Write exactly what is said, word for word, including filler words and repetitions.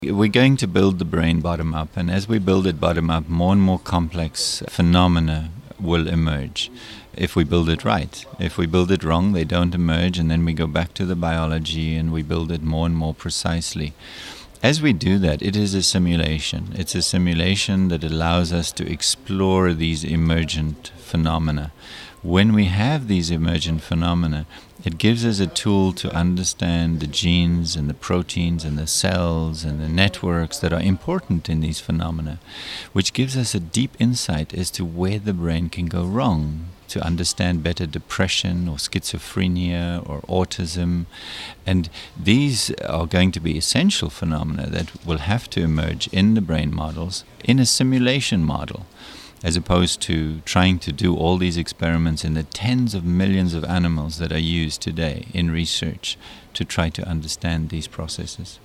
We're going to build the brain bottom up, and as we build it bottom up, more and more complex phenomena will emerge if we build it right. If we build it wrong, they don't emerge, and then we go back to the biology and we build it more and more precisely. As we do that, it is a simulation. It's a simulation that allows us to explore these emergent phenomena. When we have these emergent phenomena, it gives us a tool to understand the genes and the proteins and the cells and the networks that are important in these phenomena, which gives us a deep insight as to where the brain can go wrong, to understand better depression or schizophrenia or autism. And these are going to be essential phenomena that will have to emerge in the brain models in a simulation model, as opposed to trying to do all these experiments in the tens of millions of animals that are used today in research to try to understand these processes.